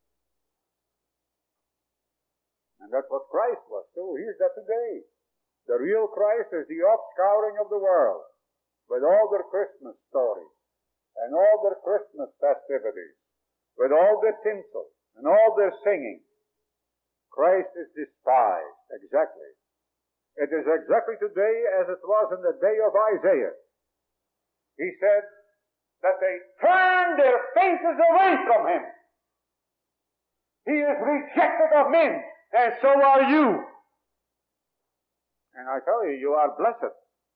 And that's what Christ was too. He's that today. The real Christ is the offscouring of the world, with all their Christmas stories, and all their Christmas festivities, with all their tinsel, and all their singing. Christ is despised, exactly. It is exactly today as it was in the day of Isaiah. He said that they turned their faces away from him. He is rejected of men, and so are you. And I tell you, you are blessed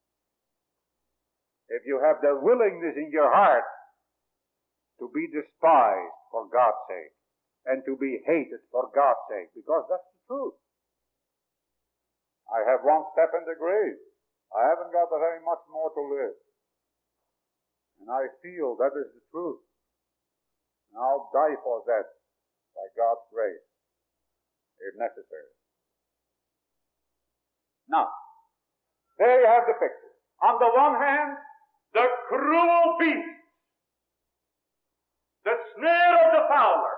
if you have the willingness in your heart to be despised for God's sake, and to be hated for God's sake, because that's the truth. I have one step in the grave. I haven't got very much more to live. And I feel that is the truth. And I'll die for that by God's grace, if necessary. Now, there you have the picture. On the one hand, the cruel beast, the snare of the fowler,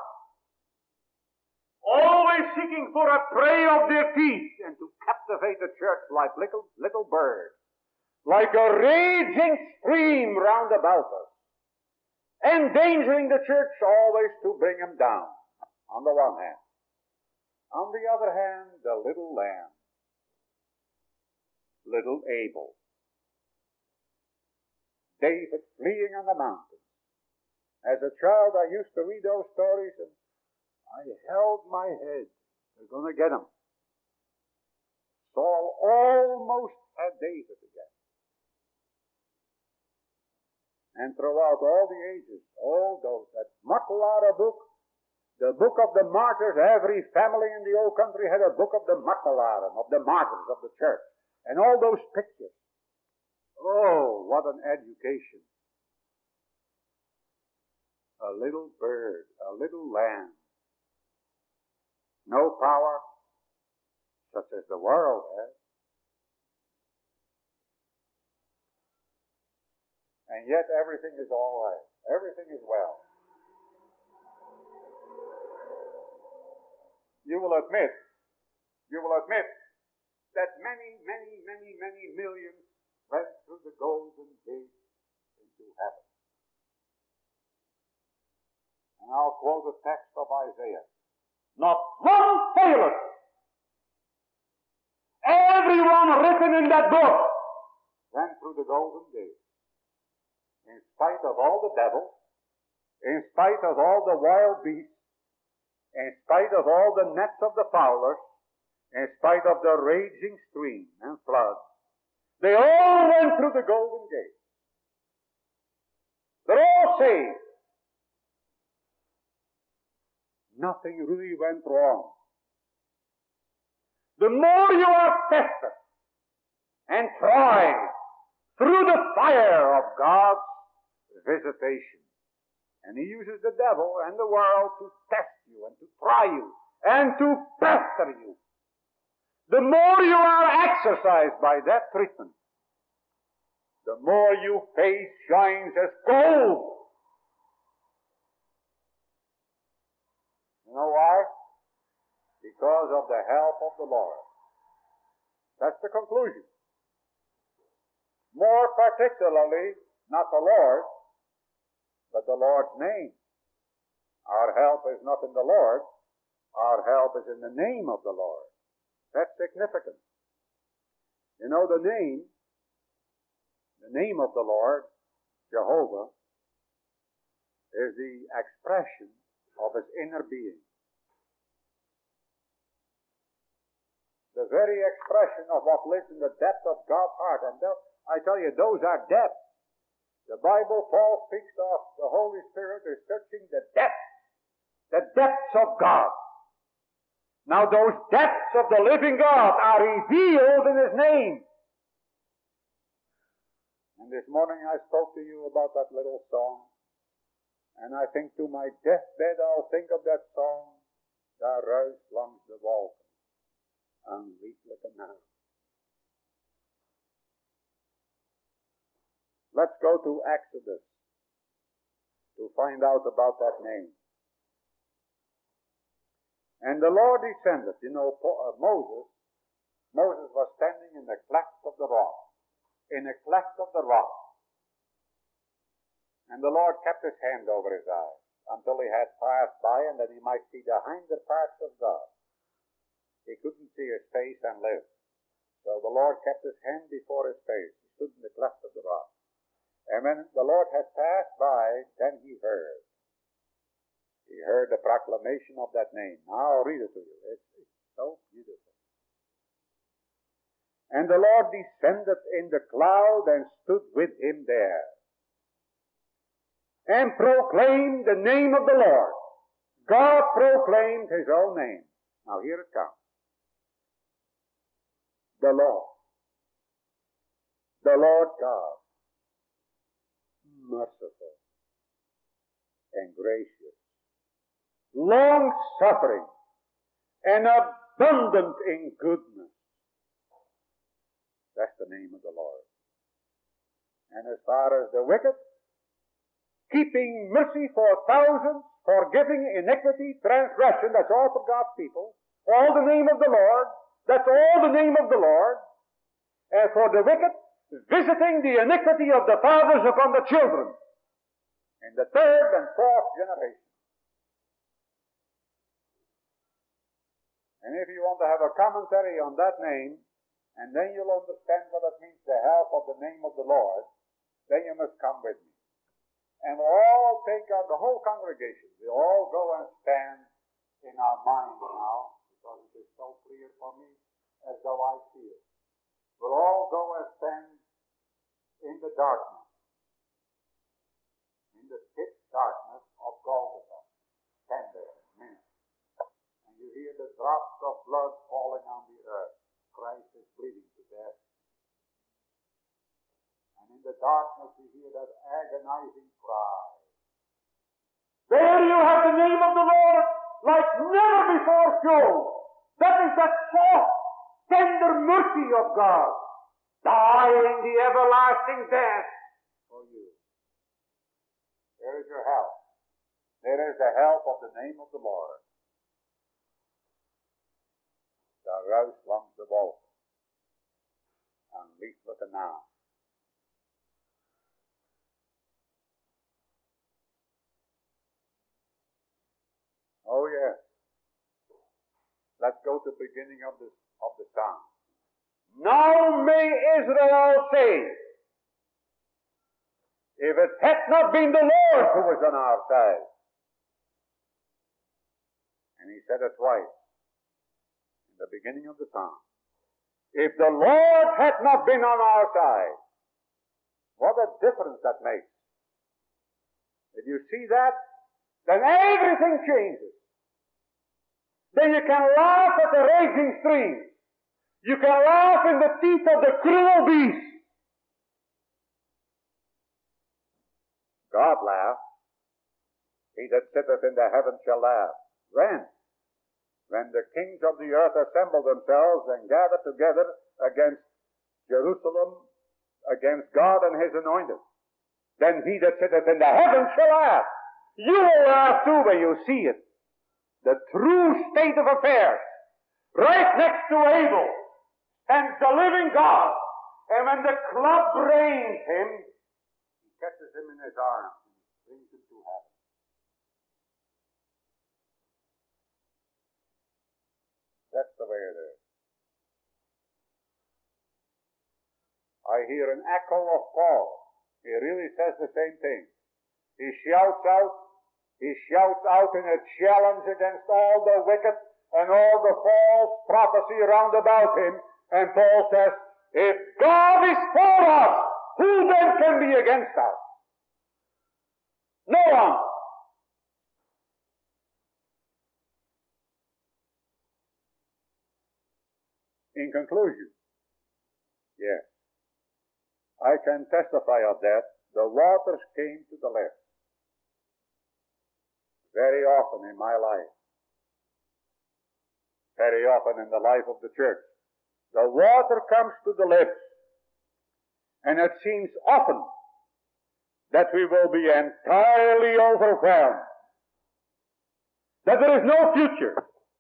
always seeking for a prey of their teeth, and to captivate the church like little, little birds, like a raging stream round about us, endangering the church always to bring them down, on the one hand. On the other hand, the little lamb, little Abel, David fleeing on the mountains. As a child, I used to read those stories, and I held my head. They're going to get him. Saul almost had David again. And throughout all the ages, all those, that Makkelara book, the book of the martyrs, every family in the old country had a book of the Makkelara, of the martyrs of the church. And all those pictures. Oh, what an education. A little bird, a little lamb. No power, such as the world has. And yet everything is all right. Everything is well. You will admit you will admit that many, many, many, many millions went through the golden gate into heaven. And I'll quote the text of Isaiah. Not one faileth. Everyone written in that book went through the golden gate. In spite of all the devils, in spite of all the wild beasts, in spite of all the nets of the fowlers, in spite of the raging stream and flood, they all went through the golden gate. They're all saved. Nothing really went wrong. The more you are tested and tried through the fire of God's visitation, and He uses the devil and the world to test you and to try you and to pester you, the more you are exercised by that treatment, the more your face shines as gold. You know why? Because of the help of the Lord. That's the conclusion. More particularly, not the Lord, but the Lord's name. Our help is not in the Lord. Our help is in the name of the Lord. That's significant. You know, the name, the name of the Lord, Jehovah, is the expression of His inner being. The very expression of what lives in the depth of God's heart. And th- I tell you, those are depths. The Bible, Paul speaks of the Holy Spirit is searching the depths, the depths of God. Now those depths of the living God are revealed in His name. And this morning I spoke to you about that little song. And I think to my deathbed I'll think of that song, Daar ruis langs de wolken, een lieflijke naam. Let's go to Exodus to find out about that name. And the Lord descended. You know, uh, Moses, Moses was standing in the cleft of the rock. In the cleft of the rock. And the Lord kept His hand over his eyes until he had passed by, and then he might see the hinder parts of God. He couldn't see His face and live. So the Lord kept His hand before His face. He stood in the cleft of the rock. And when the Lord had passed by, then He heard. He heard the proclamation of that name. Now I'll read it to you. It's, it's so beautiful. And the Lord descended in the cloud and stood with Him there, and proclaimed the name of the Lord. God proclaimed His own name. Now here it comes. The Lord. The Lord God. Merciful and gracious, long-suffering, and abundant in goodness. That's the name of the Lord. And as far as the wicked, keeping mercy for thousands, forgiving iniquity, transgression, that's all for God's people. All the name of the Lord, that's all the name of the Lord. And for the wicked, visiting the iniquity of the fathers upon the children in the third and fourth generation. And if you want to have a commentary on that name, and then you'll understand what it means, the help of the name of the Lord, then you must come with me. And we'll all take out the whole congregation. We'll all go and stand in our minds now, because it is so clear for me as though I see it. We'll all go and stand in the darkness, in the thick darkness of Golgotha. Stand there a minute. And you hear the drops of blood falling on the earth. Christ is bleeding to death. And in the darkness you hear that agonizing cry. There you have the name of the Lord like never before shown. That is that soft, tender mercy of God, dying the everlasting death for you. There is your help. There is the help of the name of the Lord. The shall rouse langs de wolken en lieflijke naam. Oh yes. Let's go to the beginning of the, of the psalm. Now may Israel say, if it had not been the Lord who was on our side. And he said it twice in the beginning of the psalm. If the Lord had not been on our side, what a difference that makes. If you see that, then everything changes. Then you can laugh at the raging streams. You can laugh in the teeth of the cruel beast. God laughs. He that sitteth in the heavens shall laugh. When? When the kings of the earth assemble themselves and gather together against Jerusalem, against God and His anointed. Then he that sitteth in the heavens shall laugh. You will laugh too when you see it. The true state of affairs. Right next to Abel stands the living God. And when the club brains him, he catches him in his arms and brings him to heaven. That's the way it is. I hear an echo of Paul. He really says the same thing. He shouts out, he shouts out in a challenge against all the wicked and all the false prophecy round about him. And Paul says, if God is for us, who then can be against us? No one. In conclusion, yes, I can testify of that. The waters came to the left. Very often in my life. Very often in the life of the church. The water comes to the lips. And it seems often that we will be entirely overwhelmed. That there is no future.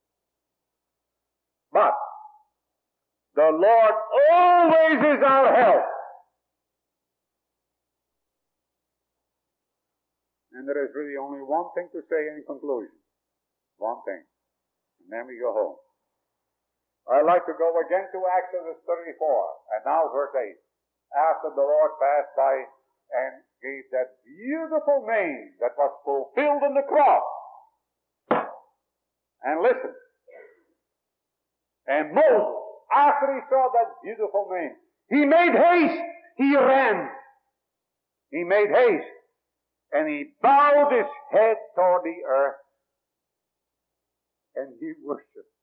But the Lord always is our help. And there is really only one thing to say in conclusion. One thing. And then we go home. I'd like to go again to Exodus thirty-four. And now verse eight. After the Lord passed by and gave that beautiful name that was fulfilled in the cross. And listen. And Moses, after he saw that beautiful name, he made haste. He ran. He made haste. And he bowed his head toward the earth. And he worshiped.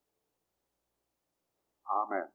Amen.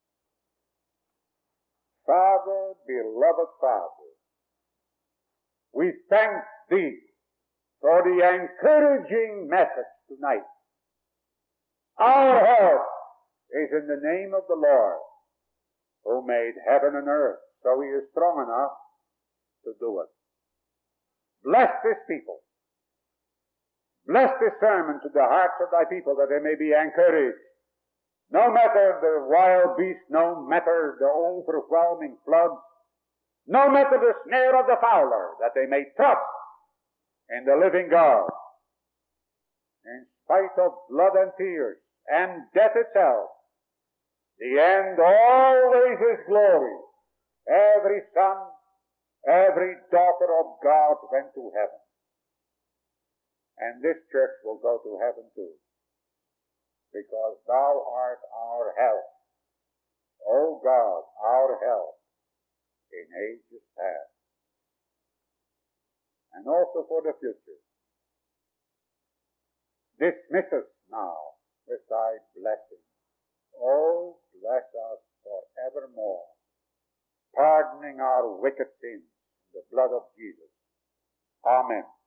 Father, beloved Father, we thank Thee for the encouraging message tonight. Our help is in the name of the Lord, who made heaven and earth, so He is strong enough to do it. Bless this people. Bless this sermon to the hearts of Thy people, that they may be encouraged. No matter the wild beast, no matter the overwhelming floods, no matter the snare of the fowler, that they may trust in the living God. In spite of blood and tears and death itself, the end always is glory. Every son, every daughter of God went to heaven. And this church will go to heaven too. Because Thou art our help. O God, our help in ages past. And also for the future. Dismiss us now with Thy blessing. Oh, bless us forevermore, pardoning our wicked sins in the blood of Jesus. Amen.